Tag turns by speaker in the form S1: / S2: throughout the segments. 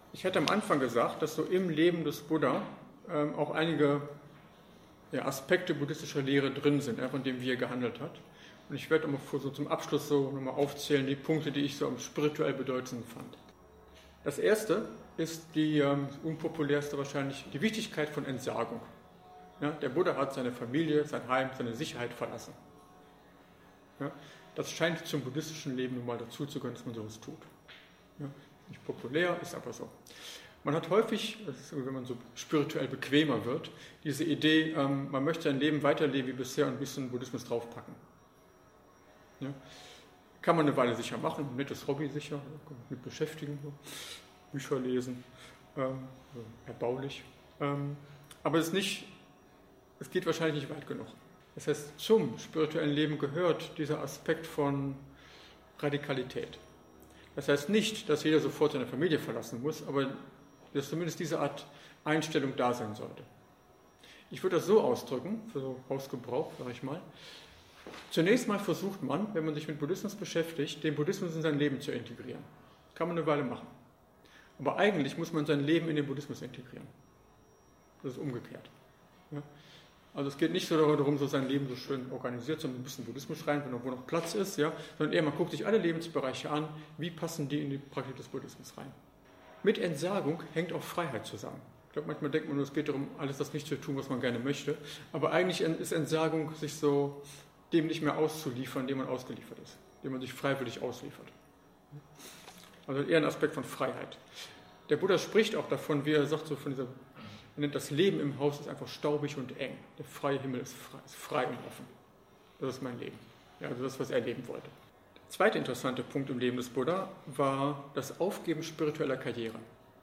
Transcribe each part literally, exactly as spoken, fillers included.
S1: Ich hatte am Anfang gesagt, dass so im Leben des Buddha ähm, auch einige ja, Aspekte buddhistischer Lehre drin sind, ja, von dem wie er gehandelt hat. Und ich werde mal so zum Abschluss so nochmal aufzählen, die Punkte, die ich so am spirituell bedeutendsten fand. Das erste ist die ähm, unpopulärste wahrscheinlich, die Wichtigkeit von Entsagung. Ja, der Buddha hat seine Familie, sein Heim, seine Sicherheit verlassen. Ja, das scheint zum buddhistischen Leben nun mal dazuzugehören, dass man sowas tut. Ja, nicht populär, ist aber so. Man hat häufig, wenn man so spirituell bequemer wird, diese Idee, ähm, man möchte sein Leben weiterleben wie bisher und ein bisschen Buddhismus draufpacken. Ja, kann man eine Weile sicher machen, ein nettes Hobby sicher, mit beschäftigen, so. Bücher lesen, ähm, erbaulich. Ähm, aber es, ist nicht, es geht wahrscheinlich nicht weit genug. Das heißt, zum spirituellen Leben gehört dieser Aspekt von Radikalität. Das heißt nicht, dass jeder sofort seine Familie verlassen muss, aber dass zumindest diese Art Einstellung da sein sollte. Ich würde das so ausdrücken, für so Hausgebrauch, sage ich mal. Zunächst mal versucht man, wenn man sich mit Buddhismus beschäftigt, den Buddhismus in sein Leben zu integrieren. Das kann man eine Weile machen. Aber eigentlich muss man sein Leben in den Buddhismus integrieren. Das ist umgekehrt. Ja? Also es geht nicht so darum, so sein Leben so schön organisiert, sondern ein bisschen Buddhismus rein, wenn irgendwo noch Platz ist, ja? Sondern eher, man guckt sich alle Lebensbereiche an, wie passen die in die Praktik des Buddhismus rein. Mit Entsagung hängt auch Freiheit zusammen. Ich glaube, manchmal denkt man nur, es geht darum, alles das nicht zu tun, was man gerne möchte. Aber eigentlich ist Entsagung, sich so dem nicht mehr auszuliefern, dem man ausgeliefert ist, dem man sich freiwillig ausliefert. Also eher ein Aspekt von Freiheit. Der Buddha spricht auch davon, wie er sagt, so von dieser, er nennt das Leben im Haus ist einfach staubig und eng. Der freie Himmel ist frei, ist frei und offen. Das ist mein Leben. Ja, also das, was er leben wollte. Der zweite interessante Punkt im Leben des Buddha war das Aufgeben spiritueller Karriere.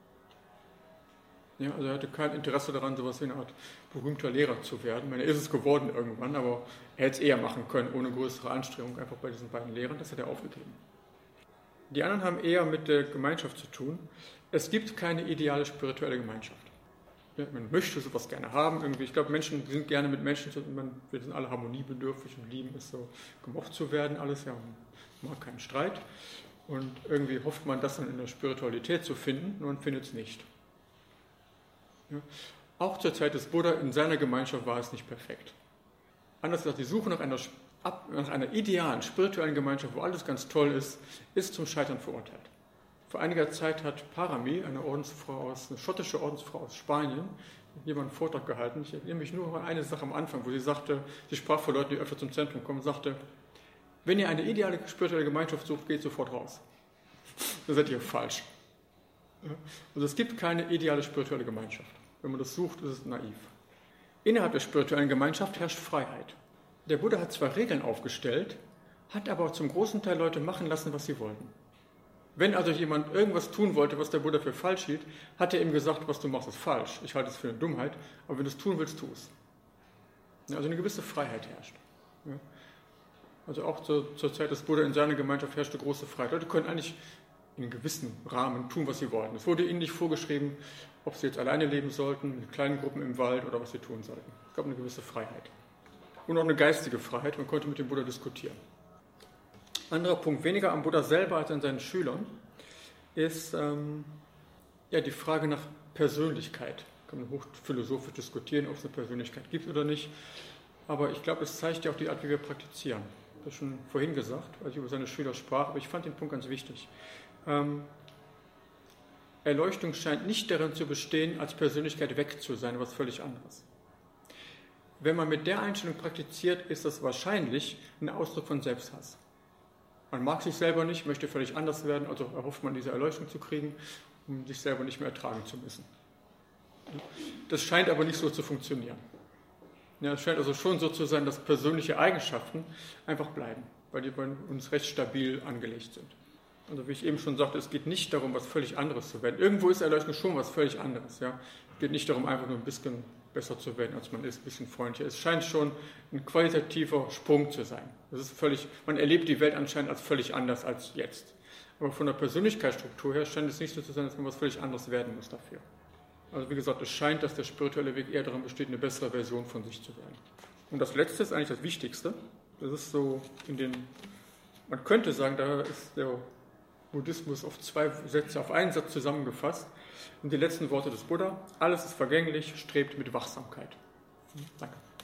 S1: Ja, also er hatte kein Interesse daran, sowas wie eine Art berühmter Lehrer zu werden. Ich meine, er ist es geworden irgendwann, aber er hätte es eher machen können, ohne größere Anstrengung, einfach bei diesen beiden Lehrern. Das hat er aufgegeben. Die anderen haben eher mit der Gemeinschaft zu tun. Es gibt keine ideale spirituelle Gemeinschaft. Ja, man möchte sowas gerne haben. Irgendwie. Ich glaube, Menschen sind gerne mit Menschen, man, wir sind alle harmoniebedürftig und lieben es so, gemocht zu werden. Alles, ja, man mag keinen Streit. Und irgendwie hofft man, das dann in der Spiritualität zu finden, nur man findet es nicht. Ja. Auch zur Zeit des Buddha in seiner Gemeinschaft war es nicht perfekt. Anders gesagt, die Suche nach einer, nach einer idealen, spirituellen Gemeinschaft, wo alles ganz toll ist, ist zum Scheitern verurteilt. Vor einiger Zeit hat Parami, eine Ordensfrau aus, eine schottische Ordensfrau aus Spanien, jemanden einen Vortrag gehalten. Ich erinnere mich nur an eine Sache am Anfang, wo sie sagte, sie sprach vor Leuten, die öfter zum Zentrum kommen, sagte, wenn ihr eine ideale spirituelle Gemeinschaft sucht, geht sofort raus. Dann seid ihr falsch. Also es gibt keine ideale spirituelle Gemeinschaft. Wenn man das sucht, ist es naiv. Innerhalb der spirituellen Gemeinschaft herrscht Freiheit. Der Buddha hat zwar Regeln aufgestellt, hat aber zum großen Teil Leute machen lassen, was sie wollten. Wenn also jemand irgendwas tun wollte, was der Buddha für falsch hielt, hat er ihm gesagt, was du machst, ist falsch. Ich halte es für eine Dummheit, aber wenn du es tun willst, tu es. Also eine gewisse Freiheit herrscht. Also auch zur, zur Zeit des Buddha in seiner Gemeinschaft herrschte große Freiheit. Leute können eigentlich in einem gewissen Rahmen tun, was sie wollten. Es wurde ihnen nicht vorgeschrieben, ob sie jetzt alleine leben sollten, mit kleinen Gruppen im Wald oder was sie tun sollten. Es gab eine gewisse Freiheit. Und auch eine geistige Freiheit. Man konnte mit dem Buddha diskutieren. Anderer Punkt, weniger am Buddha selber als an seinen Schülern, ist ähm, ja, die Frage nach Persönlichkeit. Kann man hochphilosophisch diskutieren, ob es eine Persönlichkeit gibt oder nicht. Aber ich glaube, es zeigt ja auch die Art, wie wir praktizieren. Ich habe das schon vorhin gesagt, als ich über seine Schüler sprach, aber ich fand den Punkt ganz wichtig. Ähm, Erleuchtung scheint nicht darin zu bestehen, als Persönlichkeit weg zu sein, was völlig anderes. Wenn man mit der Einstellung praktiziert, ist das wahrscheinlich ein Ausdruck von Selbsthass. Man mag sich selber nicht, möchte völlig anders werden, also erhofft man, diese Erleuchtung zu kriegen, um sich selber nicht mehr ertragen zu müssen. Das scheint aber nicht so zu funktionieren. Ja, es scheint also schon so zu sein, dass persönliche Eigenschaften einfach bleiben, weil die bei uns recht stabil angelegt sind. Also wie ich eben schon sagte, es geht nicht darum, was völlig anderes zu werden. Irgendwo ist Erleuchtung schon was völlig anderes. Ja? Es geht nicht darum, einfach nur ein bisschen besser zu werden, als man ist, ein bisschen freundlicher. Es scheint schon ein qualitativer Sprung zu sein. Das ist völlig, man erlebt die Welt anscheinend als völlig anders als jetzt. Aber von der Persönlichkeitsstruktur her scheint es nicht so zu sein, dass man was völlig anderes werden muss dafür. Also wie gesagt, es scheint, dass der spirituelle Weg eher darin besteht, eine bessere Version von sich zu werden. Und das Letzte ist eigentlich das Wichtigste. Das ist so in den, man könnte sagen, da ist der Buddhismus auf zwei Sätze, auf einen Satz zusammengefasst. Und die letzten Worte des Buddha: Alles ist vergänglich, strebt mit Wachsamkeit. Danke.